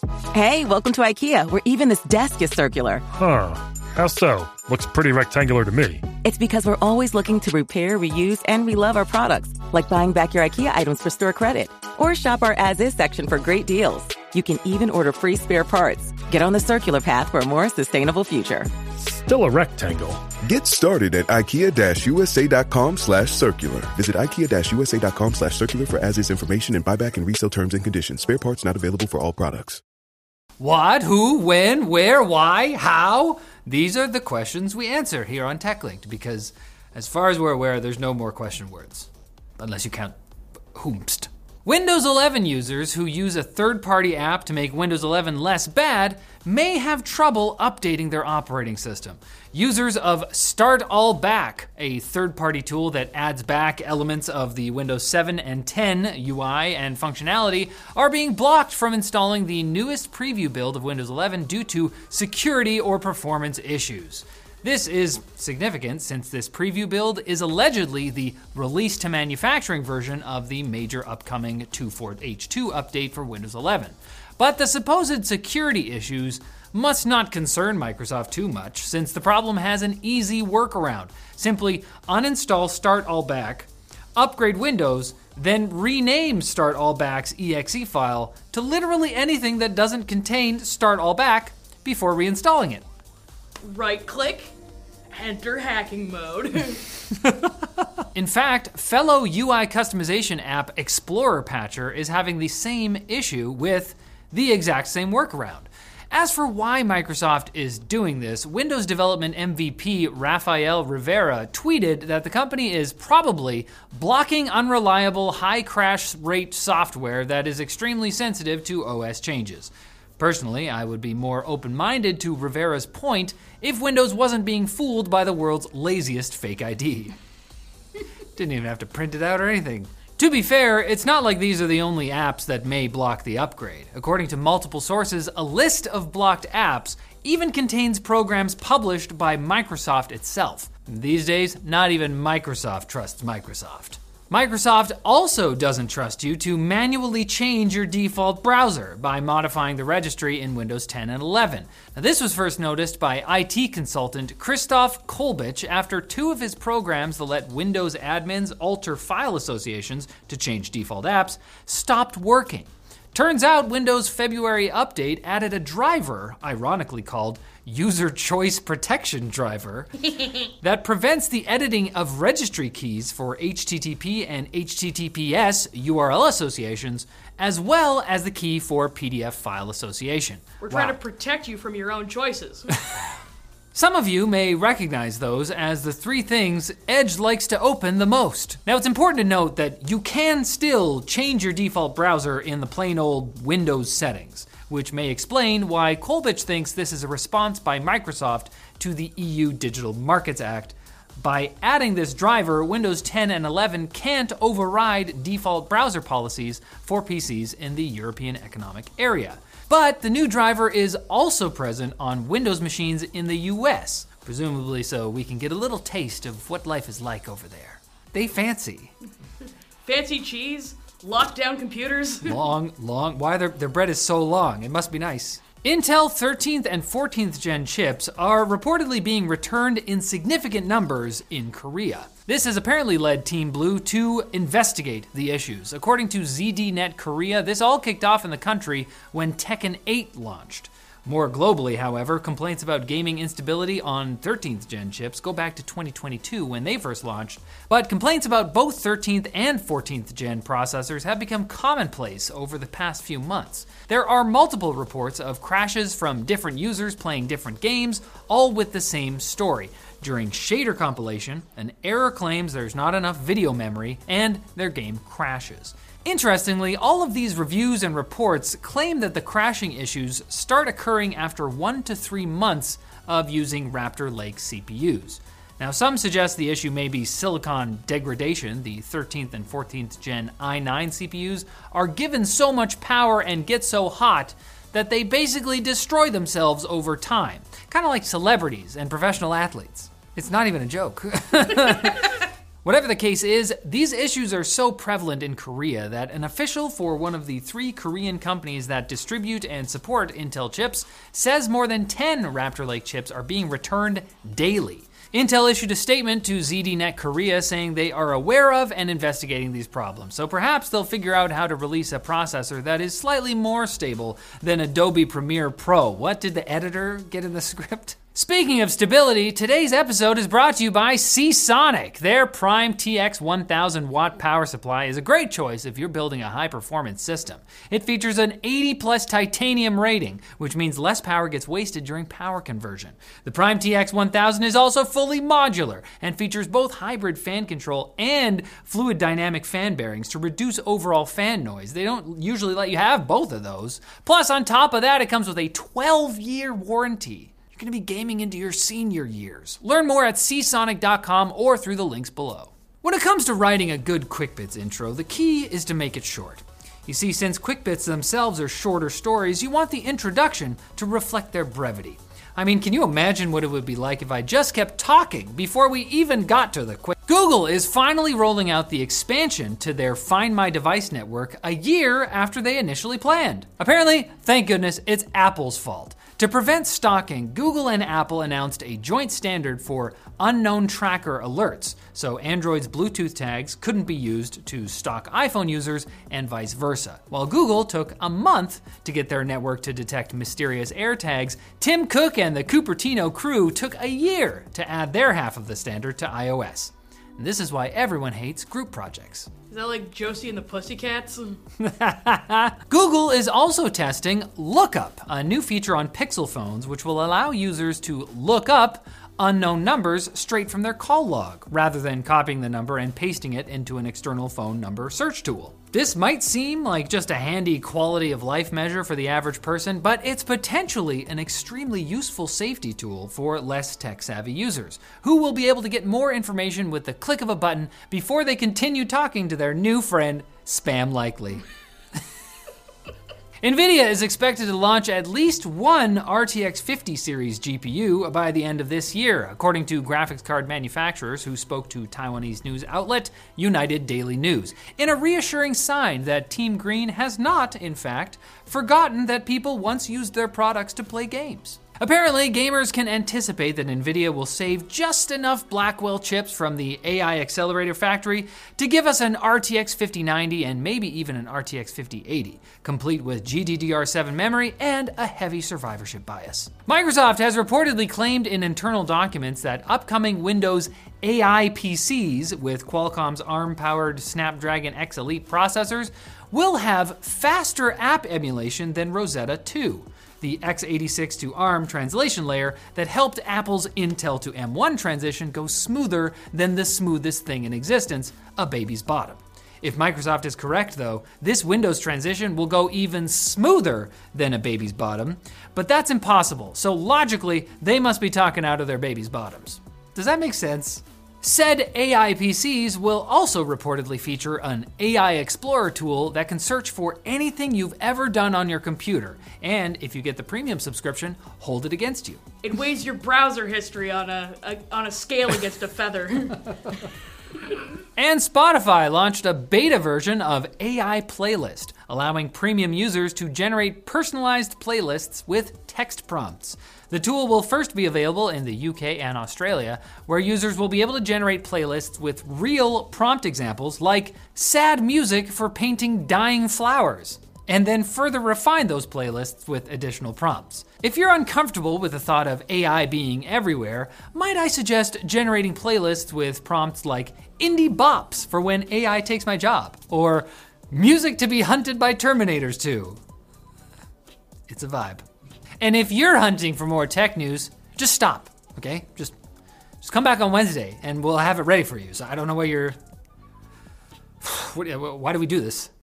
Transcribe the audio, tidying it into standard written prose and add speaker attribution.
Speaker 1: Hey, welcome to IKEA, where even this desk is circular.
Speaker 2: Huh. How so? Looks pretty rectangular to me.
Speaker 1: It's because we're always looking to repair, reuse, and relove our products, like buying back your IKEA items for store credit. Or shop our as-is section for great deals. You can even order free spare parts. Get on the circular path for a more sustainable future.
Speaker 2: Still a rectangle.
Speaker 3: Get started at IKEA-USA.com/circular. Visit IKEA-USA.com/circular for as-is information and buyback and resale terms and conditions. Spare parts not available for all products.
Speaker 4: What, who, when, where, why, how? These are the questions we answer here on TechLinked because, as far as we're aware, there's no more question words. Unless you count whomst. Windows 11 users who use a third-party app to make Windows 11 less bad may have trouble updating their operating system. Users of Start All Back, a third-party tool that adds back elements of the Windows 7 and 10 UI and functionality, are being blocked from installing the newest preview build of Windows 11 due to security or performance issues. This is significant since this preview build is allegedly the release to manufacturing version of the major upcoming 2.4H2 update for Windows 11. But the supposed security issues must not concern Microsoft too much, since the problem has an easy workaround. Simply uninstall Start All Back, upgrade Windows, then rename Start All Back's exe file to literally anything that doesn't contain Start All Back before reinstalling it.
Speaker 5: Right-click, enter hacking mode.
Speaker 4: In fact, fellow UI customization app Explorer Patcher is having the same issue with the exact same workaround. As for why Microsoft is doing this, Windows development MVP Rafael Rivera tweeted that the company is probably blocking unreliable, high crash rate software that is extremely sensitive to OS changes. Personally, I would be more open-minded to Rivera's point if Windows wasn't being fooled by the world's laziest fake ID. Didn't even have to print it out or anything. To be fair, it's not like these are the only apps that may block the upgrade. According to multiple sources, a list of blocked apps even contains programs published by Microsoft itself. These days, not even Microsoft trusts Microsoft. Microsoft also doesn't trust you to manually change your default browser by modifying the registry in Windows 10 and 11. Now, this was first noticed by IT consultant Christoph Kolbich after two of his programs that let Windows admins alter file associations to change default apps stopped working. Turns out Windows February update added a driver, ironically called User Choice Protection Driver, that prevents the editing of registry keys for HTTP and HTTPS URL associations, as well as the key for PDF file association.
Speaker 5: We're trying to protect you from your own choices.
Speaker 4: Some of you may recognize those as the three things Edge likes to open the most. Now, it's important to note that you can still change your default browser in the plain old Windows settings, which may explain why Kolbich thinks this is a response by Microsoft to the EU Digital Markets Act. By adding this driver, Windows 10 and 11 can't override default browser policies for PCs in the European Economic Area. But the new driver is also present on Windows machines in the US, presumably so we can get a little taste of what life is like over there. They fancy.
Speaker 5: Fancy cheese, lockdown computers.
Speaker 4: Long, why their bread is so long, it must be nice. Intel 13th and 14th gen chips are reportedly being returned in significant numbers in Korea. This has apparently led Team Blue to investigate the issues. According to ZDNet Korea, this all kicked off in the country when Tekken 8 launched. More globally, however, complaints about gaming instability on 13th gen chips go back to 2022 when they first launched, but complaints about both 13th and 14th gen processors have become commonplace over the past few months. There are multiple reports of crashes from different users playing different games, all with the same story. During shader compilation, an error claims there's not enough video memory and their game crashes. Interestingly, all of these reviews and reports claim that the crashing issues start occurring after 1 to 3 months of using Raptor Lake CPUs. Now, some suggest the issue may be silicon degradation. The 13th and 14th gen i9 CPUs are given so much power and get so hot that they basically destroy themselves over time. Kind of like celebrities and professional athletes. It's not even a joke. Whatever the case is, these issues are so prevalent in Korea that an official for one of the 3 Korean companies that distribute and support Intel chips says more than 10 Raptor Lake chips are being returned daily. Intel issued a statement to ZDNet Korea saying they are aware of and investigating these problems, so perhaps they'll figure out how to release a processor that is slightly more stable than Adobe Premiere Pro. What did the editor get in the script? Speaking of stability, today's episode is brought to you by Seasonic. Their Prime TX 1000 watt power supply is a great choice if you're building a high performance system. It features an 80 plus titanium rating, which means less power gets wasted during power conversion. The Prime TX 1000 is also fully modular and features both hybrid fan control and fluid dynamic fan bearings to reduce overall fan noise. They don't usually let you have both of those. Plus, on top of that, it comes with a 12-year warranty. You're going to be gaming into your senior years. Learn more at Seasonic.com or through the links below. When it comes to writing a good QuickBits intro, the key is to make it short. You see, since QuickBits themselves are shorter stories, you want the introduction to reflect their brevity. I mean, can you imagine what it would be like if I just kept talking before we even got to the quick? Google is finally rolling out the expansion to their Find My Device network a year after they initially planned. Apparently, thank goodness, it's Apple's fault. To prevent stalking, Google and Apple announced a joint standard for unknown tracker alerts, so Android's Bluetooth tags couldn't be used to stalk iPhone users and vice versa. While Google took a month to get their network to detect mysterious AirTags, Tim Cook and the Cupertino crew took a year to add their half of the standard to iOS. And this is why everyone hates group projects.
Speaker 5: Is that like Josie and the Pussycats?
Speaker 4: Google is also testing Lookup, a new feature on Pixel phones which will allow users to look up unknown numbers straight from their call log, rather than copying the number and pasting it into an external phone number search tool. This might seem like just a handy quality of life measure for the average person, but it's potentially an extremely useful safety tool for less tech-savvy users, who will be able to get more information with the click of a button before they continue talking to their new friend, Spam Likely. NVIDIA is expected to launch at least one RTX 50 series GPU by the end of this year, according to graphics card manufacturers who spoke to Taiwanese news outlet United Daily News, in a reassuring sign that Team Green has not, in fact, forgotten that people once used their products to play games. Apparently, gamers can anticipate that NVIDIA will save just enough Blackwell chips from the AI accelerator factory to give us an RTX 5090 and maybe even an RTX 5080, complete with GDDR7 memory and a heavy survivorship bias. Microsoft has reportedly claimed in internal documents that upcoming Windows AI PCs with Qualcomm's ARM-powered Snapdragon X Elite processors will have faster app emulation than Rosetta 2. The x86 to ARM translation layer that helped Apple's Intel to M1 transition go smoother than the smoothest thing in existence, a baby's bottom. If Microsoft is correct though, this Windows transition will go even smoother than a baby's bottom, but that's impossible, so logically, they must be talking out of their baby's bottoms. Does that make sense? Said AI PCs will also reportedly feature an AI Explorer tool that can search for anything you've ever done on your computer, and if you get the premium subscription, hold it against you.
Speaker 5: It weighs your browser history on a scale against a feather.
Speaker 4: And Spotify launched a beta version of AI Playlist, allowing premium users to generate personalized playlists with text prompts. The tool will first be available in the UK and Australia, where users will be able to generate playlists with real prompt examples like sad music for painting dying flowers, and then further refine those playlists with additional prompts. If you're uncomfortable with the thought of AI being everywhere, might I suggest generating playlists with prompts like indie bops for when AI takes my job, or music to be hunted by Terminators 2. It's a vibe. And if you're hunting for more tech news, just stop, okay? Just come back on Wednesday and we'll have it ready for you. So I don't know why you're, why do we do this?